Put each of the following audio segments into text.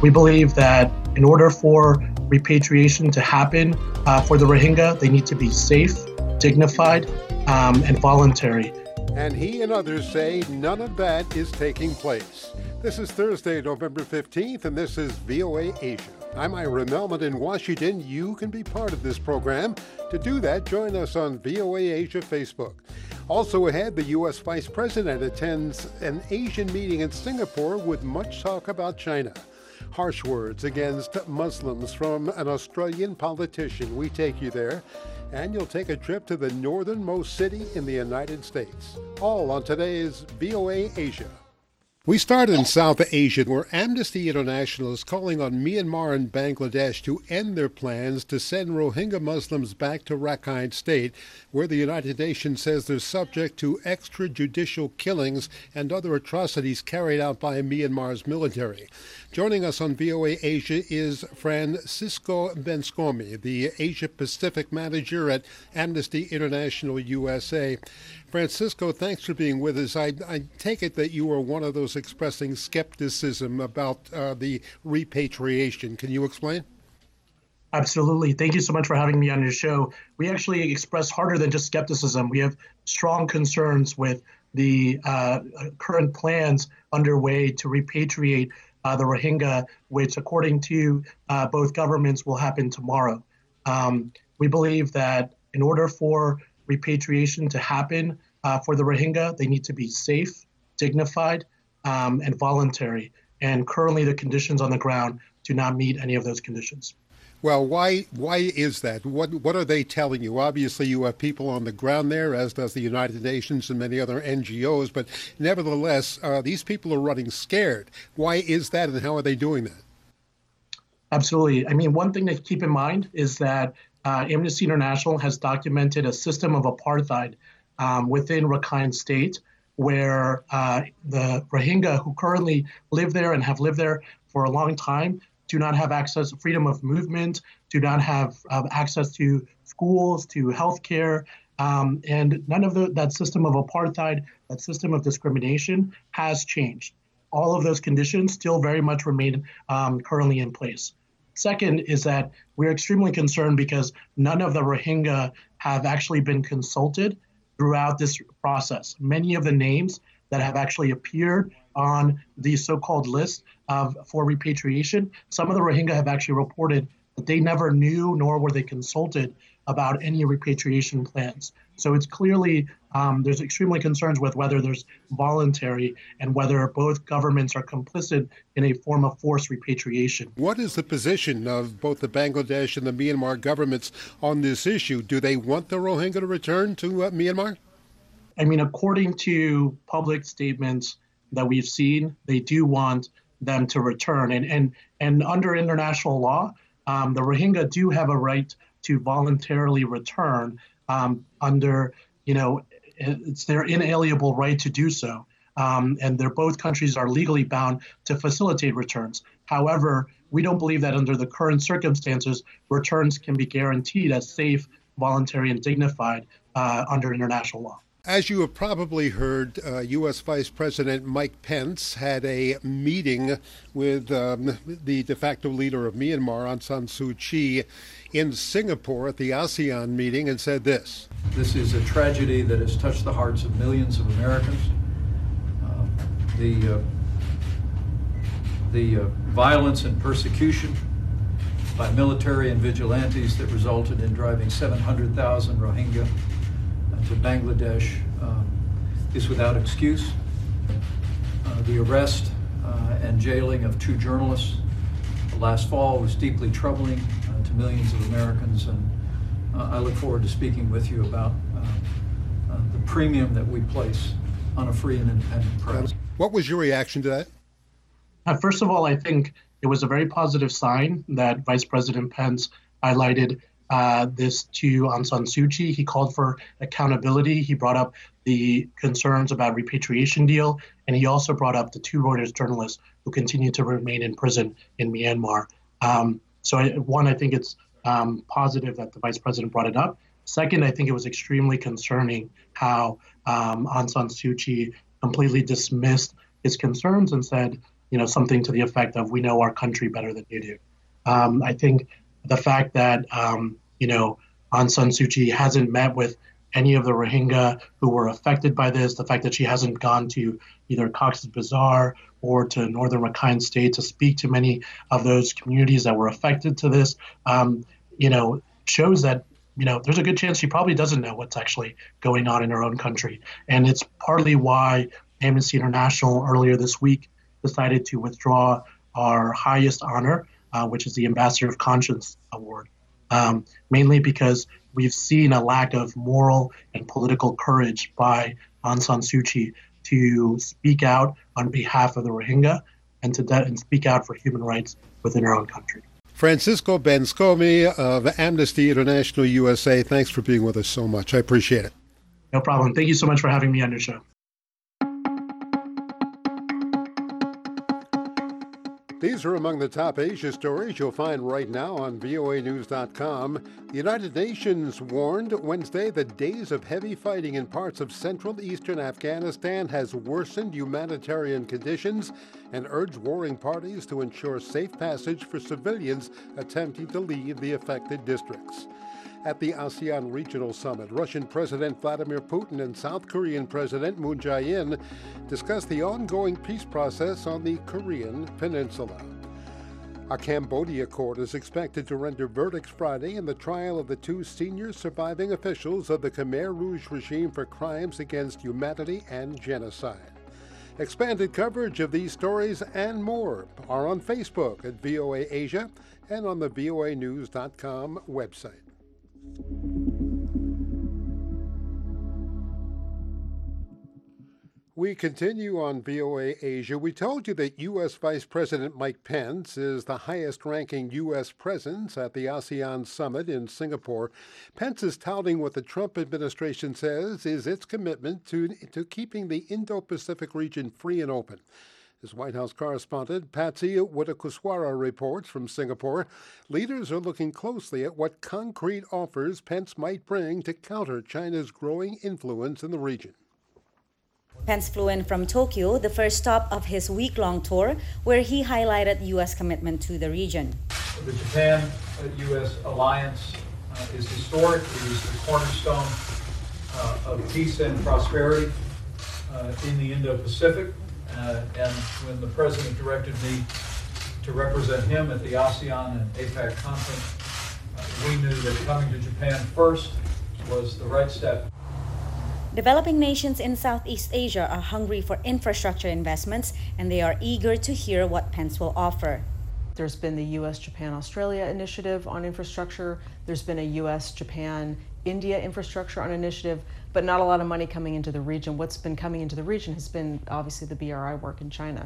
We believe that in order for repatriation to happen for the Rohingya, they need to be safe, dignified, and voluntary. And he and others say none of that is taking place. This is Thursday, November 15th, and this is VOA Asia. I'm Ira Melman in Washington. You can be part of this program. To do that, join us on VOA Asia Facebook. Also ahead, the U.S. Vice President attends an Asian meeting in Singapore with much talk about China. Harsh words against Muslims from an Australian politician. We take you there. And you'll take a trip to the northernmost city in the United States. All on today's VOA Asia. We start in South Asia, where Amnesty International is calling on Myanmar and Bangladesh to end their plans to send Rohingya Muslims back to Rakhine State, where the United Nations says they're subject to extrajudicial killings and other atrocities carried out by Myanmar's military. Joining us on VOA Asia is Francisco Benscomi, the Asia Pacific Manager at Amnesty International USA. Francisco, thanks for being with us. I take it that you are one of those expressing skepticism about the repatriation. Can you explain? Absolutely. Thank you so much for having me on your show. We actually express harder than just skepticism. We have strong concerns with the current plans underway to repatriate the Rohingya, which according to both governments will happen tomorrow. We believe that in order for repatriation to happen for the Rohingya, they need to be safe, dignified, and voluntary. And currently the conditions on the ground do not meet any of those conditions. Well, why is that? What are they telling you? Obviously, you have people on the ground there, as does the United Nations and many other NGOs, but nevertheless, these people are running scared. Why is that, and how are they doing that? Absolutely. I mean, one thing to keep in mind is that Amnesty International has documented a system of apartheid within Rakhine State, where the Rohingya who currently live there and have lived there for a long time do not have access to freedom of movement, do not have access to schools, to healthcare, and none of that system of apartheid, that system of discrimination has changed. All of those conditions still very much remain currently in place. Second is that we're extremely concerned because none of the Rohingya have actually been consulted throughout this process. Many of the names that have actually appeared on the so-called list for repatriation, some of the Rohingya have actually reported that they never knew nor were they consulted about any repatriation plans. So it's clearly, there's extremely concerns with whether there's voluntary and whether both governments are complicit in a form of forced repatriation. What is the position of both the Bangladesh and the Myanmar governments on this issue? Do they want the Rohingya to return to Myanmar? I mean, according to public statements that we've seen, they do want them to return. And under international law, the Rohingya do have a right to voluntarily return under, it's their inalienable right to do so. And both countries are legally bound to facilitate returns. However, we don't believe that under the current circumstances, returns can be guaranteed as safe, voluntary, and dignified under international law. As you have probably heard, U.S. Vice President Mike Pence had a meeting with the de facto leader of Myanmar, Aung San Suu Kyi, in Singapore at the ASEAN meeting and said this. This is a tragedy that has touched the hearts of millions of Americans. The violence and persecution by military and vigilantes that resulted in driving 700,000 Rohingya to Bangladesh is without excuse. The arrest and jailing of 2 journalists last fall was deeply troubling to millions of Americans, and I look forward to speaking with you about the premium that we place on a free and independent press. What was your reaction to that? First of all, I think it was a very positive sign that Vice President Pence highlighted this to Aung San Suu Kyi. He called for accountability. He brought up the concerns about repatriation deal, and he also brought up the 2 Reuters journalists who continue to remain in prison in Myanmar. I think it's positive that the vice president brought it up. Second, I think it was extremely concerning how Aung San Suu Kyi completely dismissed his concerns and said something to the effect of, "We know our country better than you do." I think the fact that Aung San Suu Kyi hasn't met with any of the Rohingya who were affected by this, the fact that she hasn't gone to either Cox's Bazar or to northern Rakhine State to speak to many of those communities that were affected to this, shows that there's a good chance she probably doesn't know what's actually going on in her own country. And it's partly why Amnesty International earlier this week decided to withdraw our highest honor, which is the Ambassador of Conscience Award, mainly because we've seen a lack of moral and political courage by Aung San Suu Kyi to speak out on behalf of the Rohingya and speak out for human rights within our own country. Francisco Benscomi of Amnesty International USA, thanks for being with us so much. I appreciate it. No problem. Thank you so much for having me on your show. These are among the top Asia stories you'll find right now on voanews.com. The United Nations warned Wednesday that days of heavy fighting in parts of central eastern Afghanistan has worsened humanitarian conditions and urged warring parties to ensure safe passage for civilians attempting to leave the affected districts. At the ASEAN Regional Summit, Russian President Vladimir Putin and South Korean President Moon Jae-in discussed the ongoing peace process on the Korean Peninsula. A Cambodia court is expected to render verdicts Friday in the trial of the two senior surviving officials of the Khmer Rouge regime for crimes against humanity and genocide. Expanded coverage of these stories and more are on Facebook at VOA Asia and on the voanews.com website. We continue on VOA Asia. We told you that U.S. Vice President Mike Pence is the highest-ranking U.S. presence at the ASEAN Summit in Singapore. Pence is touting what the Trump administration says is its commitment to keeping the Indo-Pacific region free and open. As White House correspondent Patsy Widakuswara reports from Singapore, leaders are looking closely at what concrete offers Pence might bring to counter China's growing influence in the region. Pence flew in from Tokyo, the first stop of his week-long tour, where he highlighted U.S. commitment to the region. The Japan-U.S. alliance is historic. It is the cornerstone of peace and prosperity in the Indo-Pacific. And when the president directed me to represent him at the ASEAN and APAC conference, we knew that coming to Japan first was the right step. Developing nations in Southeast Asia are hungry for infrastructure investments, and they are eager to hear what Pence will offer. There's been the U.S.-Japan-Australia initiative on infrastructure. There's been a U.S.-Japan-India infrastructure on initiative, but not a lot of money coming into the region. What's been coming into the region has been obviously the BRI work in China.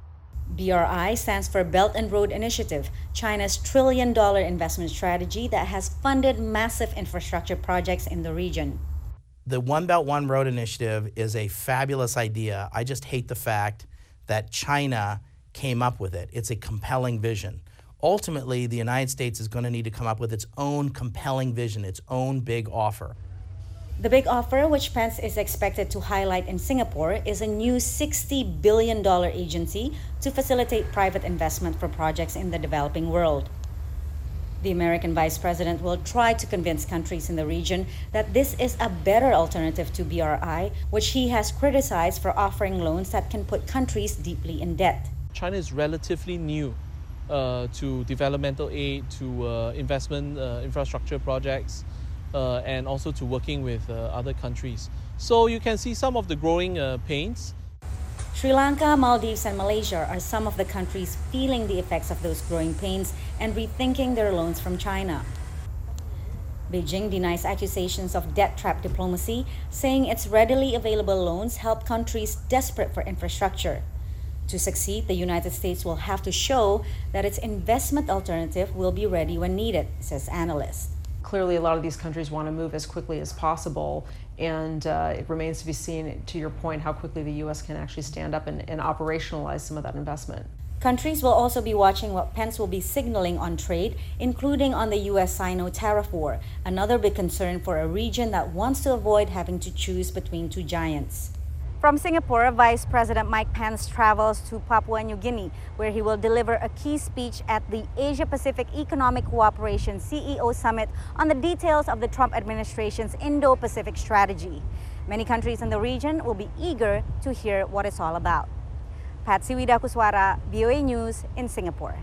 BRI stands for Belt and Road Initiative, China's trillion-dollar investment strategy that has funded massive infrastructure projects in the region. The One Belt, One Road initiative is a fabulous idea. I just hate the fact that China came up with it. It's a compelling vision. Ultimately, the United States is going to need to come up with its own compelling vision, its own big offer. The big offer, which Pence is expected to highlight in Singapore, is a new $60 billion agency to facilitate private investment for projects in the developing world. The American vice president will try to convince countries in the region that this is a better alternative to BRI, which he has criticized for offering loans that can put countries deeply in debt. China is relatively new to developmental aid, to investment infrastructure projects, and also to working with other countries. So you can see some of the growing pains. Sri Lanka, Maldives, and Malaysia are some of the countries feeling the effects of those growing pains and rethinking their loans from China. Beijing denies accusations of debt trap diplomacy, saying its readily available loans help countries desperate for infrastructure. To succeed, the United States will have to show that its investment alternative will be ready when needed, says analysts. Clearly, a lot of these countries want to move as quickly as possible, and it remains to be seen, to your point, how quickly the U.S. can actually stand up and operationalize some of that investment. Countries will also be watching what Pence will be signaling on trade, including on the U.S.-Sino tariff war, another big concern for a region that wants to avoid having to choose between two giants. From Singapore, Vice President Mike Pence travels to Papua New Guinea, where he will deliver a key speech at the Asia-Pacific Economic Cooperation CEO Summit on the details of the Trump administration's Indo-Pacific strategy. Many countries in the region will be eager to hear what it's all about. Patsy Widakuswara, VOA News in Singapore.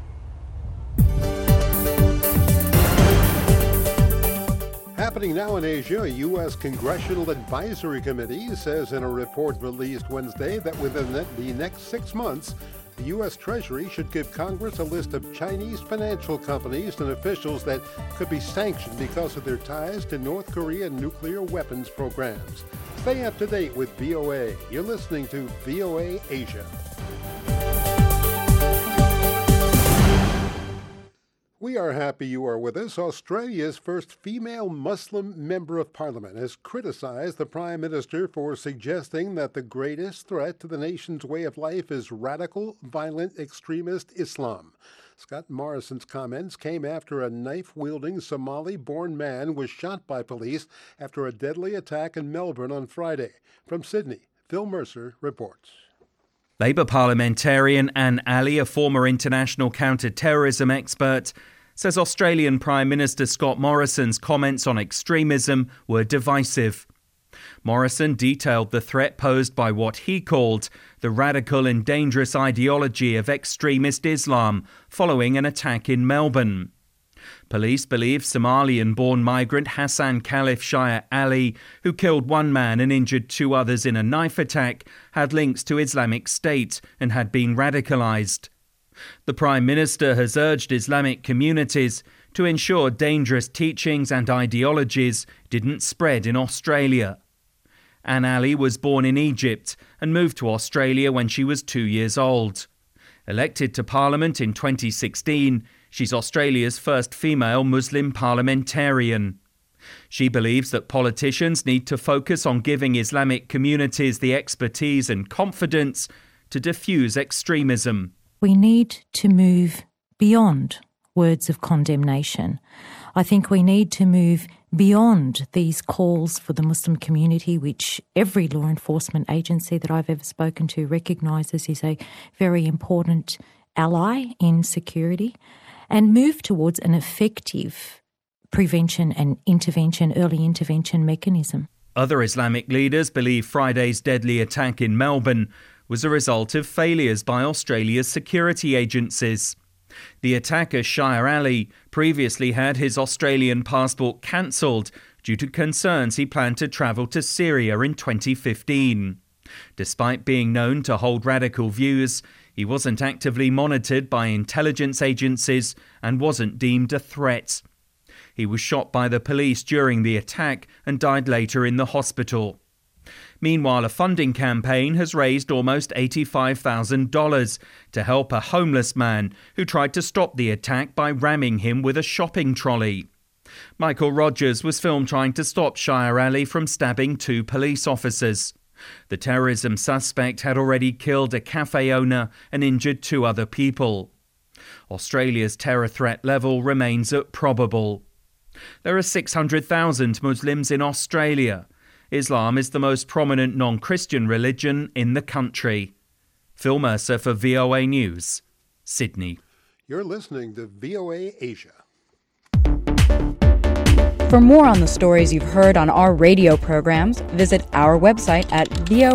Happening now in Asia, a U.S. Congressional Advisory Committee says in a report released Wednesday that within the next 6 months, the U.S. Treasury should give Congress a list of Chinese financial companies and officials that could be sanctioned because of their ties to North Korean nuclear weapons programs. Stay up to date with VOA. You're listening to VOA Asia. We are happy you are with us. Australia's first female Muslim member of parliament has criticized the Prime Minister for suggesting that the greatest threat to the nation's way of life is radical, violent, extremist Islam. Scott Morrison's comments came after a knife-wielding Somali-born man was shot by police after a deadly attack in Melbourne on Friday. From Sydney, Phil Mercer reports. Labour parliamentarian Anne Ali, a former international counter-terrorism expert, says Australian Prime Minister Scott Morrison's comments on extremism were divisive. Morrison detailed the threat posed by what he called the radical and dangerous ideology of extremist Islam following an attack in Melbourne. Police believe Somalian-born migrant Hassan Khalif Shire Ali, who killed one man and injured 2 others in a knife attack, had links to Islamic State and had been radicalised. The Prime Minister has urged Islamic communities to ensure dangerous teachings and ideologies didn't spread in Australia. Anne Ali was born in Egypt and moved to Australia when she was 2 years old. Elected to Parliament in 2016, she's Australia's first female Muslim parliamentarian. She believes that politicians need to focus on giving Islamic communities the expertise and confidence to diffuse extremism. We need to move beyond words of condemnation. I think we need to move beyond these calls for the Muslim community, which every law enforcement agency that I've ever spoken to recognises is a very important ally in security, and move towards an effective prevention and intervention, early intervention mechanism. Other Islamic leaders believe Friday's deadly attack in Melbourne was a result of failures by Australia's security agencies. The attacker, Shire Ali, previously had his Australian passport cancelled due to concerns he planned to travel to Syria in 2015. Despite being known to hold radical views, he wasn't actively monitored by intelligence agencies and wasn't deemed a threat. He was shot by the police during the attack and died later in the hospital. Meanwhile, a funding campaign has raised almost $85,000 to help a homeless man who tried to stop the attack by ramming him with a shopping trolley. Michael Rogers was filmed trying to stop Shire Ali from stabbing 2 police officers. The terrorism suspect had already killed a cafe owner and injured 2 other people. Australia's terror threat level remains at probable. There are 600,000 Muslims in Australia. Islam is the most prominent non-Christian religion in the country. Phil Mercer for VOA News, Sydney. You're listening to VOA Asia. For more on the stories you've heard on our radio programs, visit our website at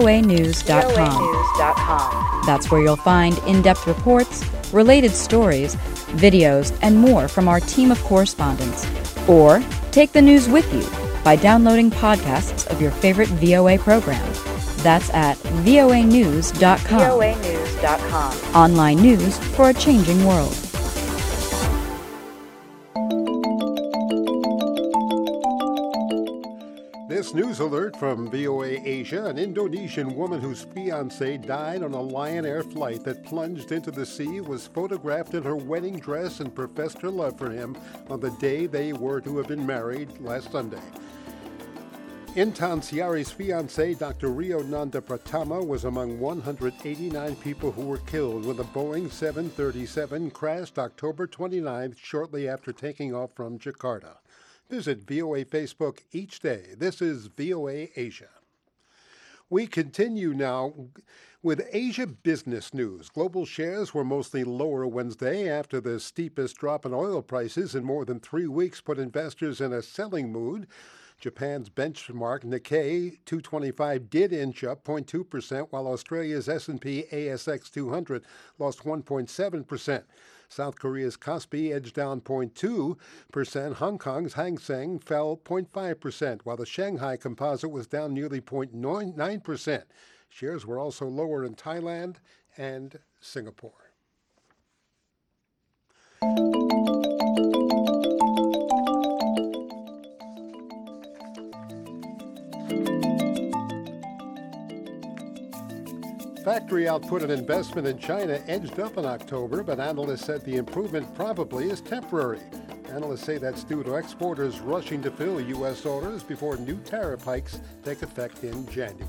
voanews.com. That's where you'll find in-depth reports, related stories, videos, and more from our team of correspondents. Or take the news with you by downloading podcasts of your favorite VOA programs. That's at voanews.com. voanews.com. Online news for a changing world. This news alert from VOA Asia. An Indonesian woman whose fiancé died on a Lion Air flight that plunged into the sea was photographed in her wedding dress and professed her love for him on the day they were to have been married last Sunday. Intan Siari's fiancé, Dr. Rio Nanda Pratama, was among 189 people who were killed when the Boeing 737 crashed October 29th, shortly after taking off from Jakarta. Visit VOA Facebook each day. This is VOA Asia. We continue now with Asia business news. Global shares were mostly lower Wednesday after the steepest drop in oil prices in more than 3 weeks put investors in a selling mood. Japan's benchmark Nikkei 225 did inch up 0.2%, while Australia's S&P ASX 200 lost 1.7%. South Korea's Kospi edged down 0.2%. Hong Kong's Hang Seng fell 0.5%, while the Shanghai Composite was down nearly 0.9%. Shares were also lower in Thailand and Singapore. Factory output and investment in China edged up in October, but analysts said the improvement probably is temporary. Analysts say that's due to exporters rushing to fill U.S. orders before new tariff hikes take effect in January.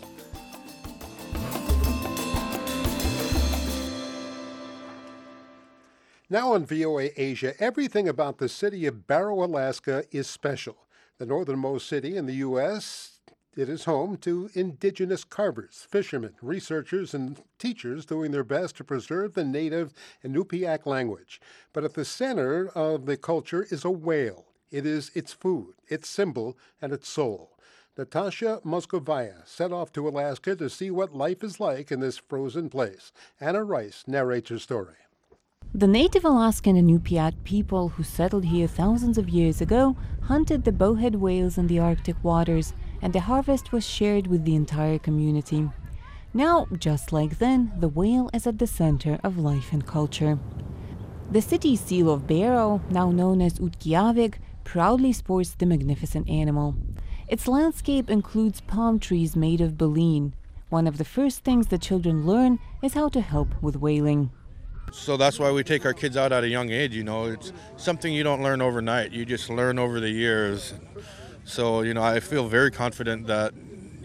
Now on VOA Asia, everything about the city of Barrow, Alaska is special. The northernmost city in the U.S., it is home to indigenous carvers, fishermen, researchers, and teachers doing their best to preserve the native Inupiaq language. But at the center of the culture is a whale. It is its food, its symbol, and its soul. Natasha Moskovaya set off to Alaska to see what life is like in this frozen place. Anna Rice narrates her story. The native Alaskan Inupiaq people who settled here thousands of years ago hunted the bowhead whales in the Arctic waters, and the harvest was shared with the entire community. Now, just like then, the whale is at the center of life and culture. The city seal of Barrow, now known as Utqiagvik, proudly sports the magnificent animal. Its landscape includes palm trees made of baleen. One of the first things the children learn is how to help with whaling. So that's why we take our kids out at a young age, It's something you don't learn overnight. You just learn over the years. So, I feel very confident that,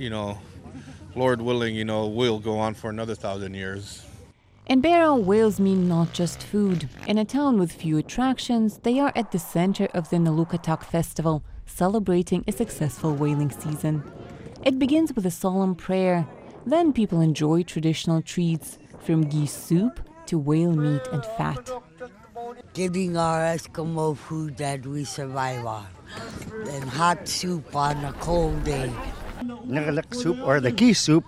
Lord willing, we'll go on for another 1,000 years. In Barrow, whales mean not just food. In a town with few attractions, they are at the center of the Nalukatak Festival, celebrating a successful whaling season. It begins with a solemn prayer. Then people enjoy traditional treats, from geese soup to whale meat and fat. Getting our Eskimo food that we survive on, and hot soup on a cold day. Nagalak soup, or the geese soup,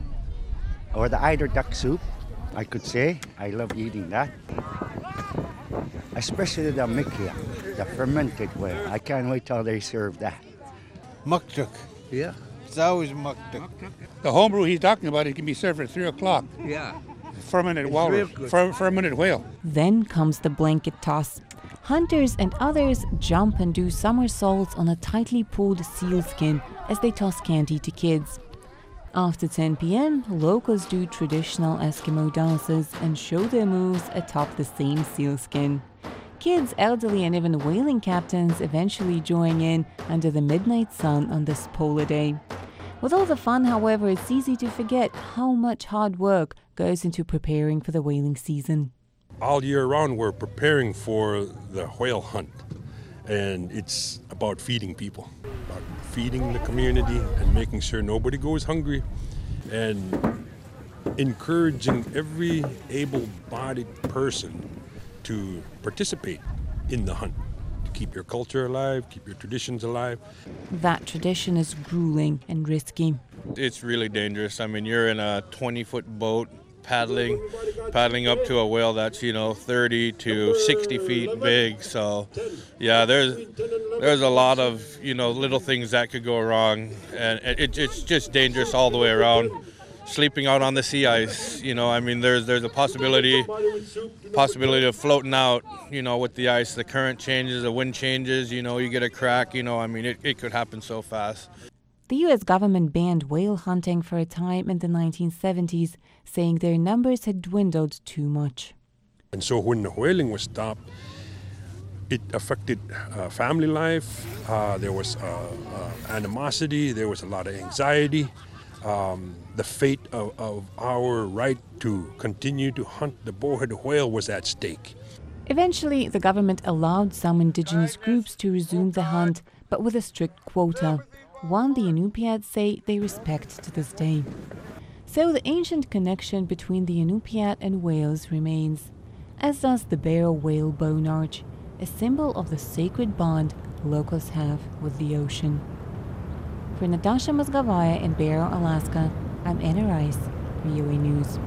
or the eider duck soup, I could say. I love eating that. Especially the mikia, the fermented whale. I can't wait till they serve that. Muktuk. Yeah. It's always muktuk. The homebrew he's talking about, it can be served at 3 o'clock. Yeah. Fermented walrus, fermented whale. Then comes the blanket toss. Hunters and others jump and do somersaults on a tightly pulled sealskin as they toss candy to kids. After 10 p.m., locals do traditional Eskimo dances and show their moves atop the same sealskin. Kids, elderly, and even whaling captains eventually join in under the midnight sun on this polar day. With all the fun, however, it's easy to forget how much hard work goes into preparing for the whaling season. All year round, we're preparing for the whale hunt, and it's about feeding people, about feeding the community and making sure nobody goes hungry, and encouraging every able-bodied person to participate in the hunt. Keep your culture alive, keep your traditions alive. That tradition is grueling and risky. It's really dangerous. You're in a 20-foot boat paddling up to a whale that's, 30 to 60 feet big. So, yeah, there's a lot of, little things that could go wrong. And it's just dangerous all the way around. Sleeping out on the sea ice, there's a possibility of floating out, with the ice. The current changes, the wind changes, you get a crack, it could happen so fast. The U.S. government banned whale hunting for a time in the 1970s, saying their numbers had dwindled too much. And so when the whaling was stopped, it affected family life. There was animosity. There was a lot of anxiety. The fate of our right to continue to hunt the bowhead whale was at stake. Eventually, the government allowed some indigenous groups to resume the hunt, but with a strict quota. one the Inupiats say they respect to this day. So the ancient connection between the Inupiat and whales remains, as does the Barrow Whale Bone Arch, a symbol of the sacred bond locals have with the ocean. For Natasha Mozgovaya in Barrow, Alaska, I'm Anna Rice, VOA News.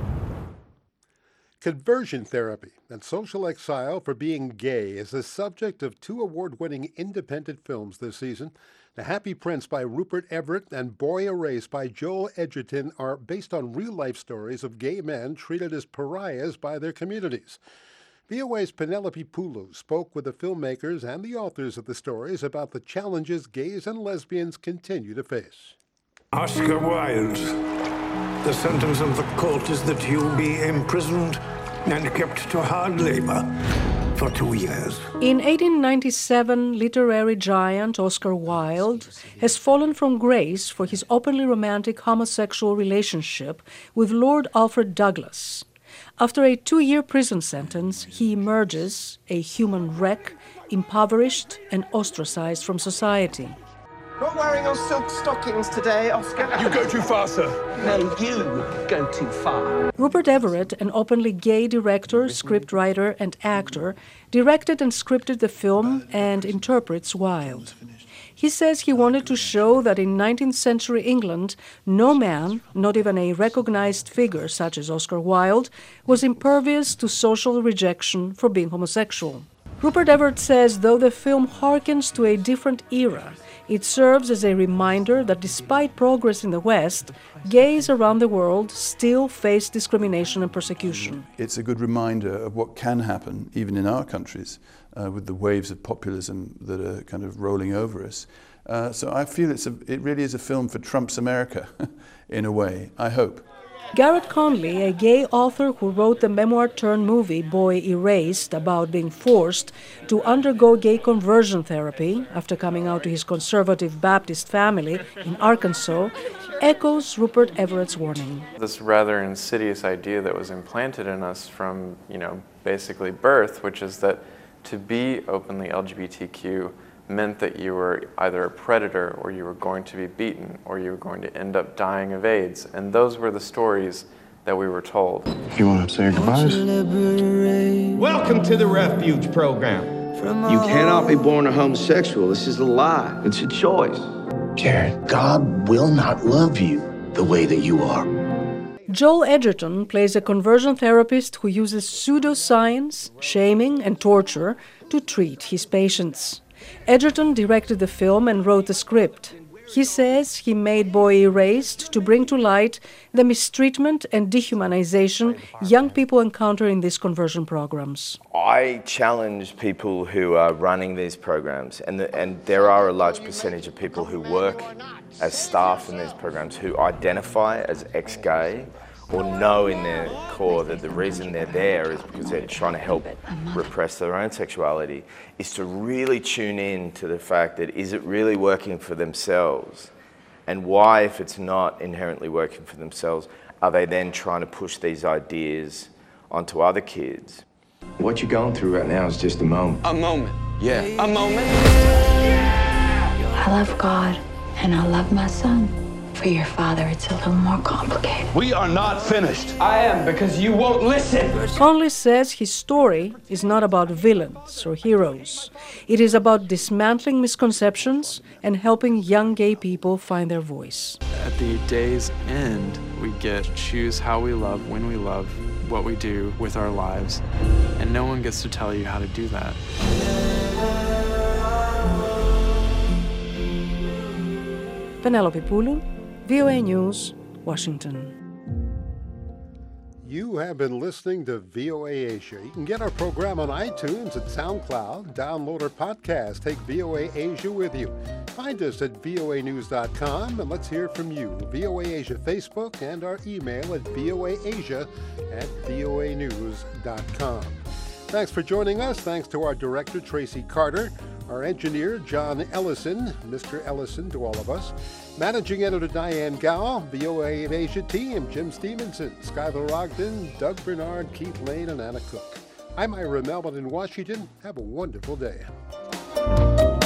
Conversion therapy and social exile for being gay is the subject of 2 award-winning independent films this season. The Happy Prince by Rupert Everett and Boy Erased by Joel Edgerton are based on real-life stories of gay men treated as pariahs by their communities. VOA's Penelope Pulu spoke with the filmmakers and the authors of the stories about the challenges gays and lesbians continue to face. Oscar Wilde. The sentence of the court is that you be imprisoned and kept to hard labor for 2 years. In 1897, literary giant Oscar Wilde has fallen from grace for his openly romantic homosexual relationship with Lord Alfred Douglas. After a 2-year prison sentence, he emerges a human wreck, impoverished and ostracized from society. Not wearing your silk stockings today, Oscar. You go too far, sir. No, you go too far. Rupert Everett, an openly gay director, scriptwriter, and actor, directed and scripted the film and interprets Wilde. He says he wanted to show that in 19th century England, no man, not even a recognized figure such as Oscar Wilde, was impervious to social rejection for being homosexual. Rupert Everett says though the film harkens to a different era, it serves as a reminder that despite progress in the West, gays around the world still face discrimination and persecution. It's a good reminder of what can happen, even in our countries, with the waves of populism that are kind of rolling over us. So I feel it really is a film for Trump's America, in a way, I hope. Garrett Conley, a gay author who wrote the memoir-turned-movie Boy Erased about being forced to undergo gay conversion therapy after coming out to his conservative Baptist family in Arkansas, echoes Rupert Everett's warning. This rather insidious idea that was implanted in us from, basically birth, which is that to be openly LGBTQ meant that you were either a predator or you were going to be beaten or you were going to end up dying of AIDS. And those were the stories that we were told. You want to say goodbyes? Welcome to the Refuge Program. You cannot be born a homosexual. This is a lie. It's a choice. Jared, God will not love you the way that you are. Joel Edgerton plays a conversion therapist who uses pseudoscience, shaming, and torture to treat his patients. Edgerton directed the film and wrote the script. He says he made Boy Erased to bring to light the mistreatment and dehumanization young people encounter in these conversion programs. I challenge people who are running these programs, and there are a large percentage of people who work as staff in these programs who identify as ex-gay or know in their core that the reason they're there is because they're trying to help repress their own sexuality, is to really tune in to the fact that is it really working for themselves? And why, if it's not inherently working for themselves, are they then trying to push these ideas onto other kids? What you're going through right now is just a moment. A moment. Yeah. A moment. I love God and I love my son. For your father, it's a little more complicated. We are not finished. I am, because you won't listen. Conley says his story is not about villains or heroes. It is about dismantling misconceptions and helping young gay people find their voice. At the day's end, we get to choose how we love, when we love, what we do with our lives. And no one gets to tell you how to do that. Penelope Pulu, VOA News, Washington. You have been listening to VOA Asia. You can get our program on iTunes and SoundCloud. Download our podcast. Take VOA Asia with you. Find us at voanews.com and let's hear from you. VOA Asia Facebook and our email at voaasia@voanews.com. Thanks for joining us. Thanks to our director, Tracy Carter, our engineer, John Ellison, Mr. Ellison to all of us, managing editor, Diane Gow, VOA Asia team, Jim Stevenson, Skylar Ogden, Doug Bernard, Keith Lane, and Anna Cook. I'm Ira Melvin in Washington. Have a wonderful day.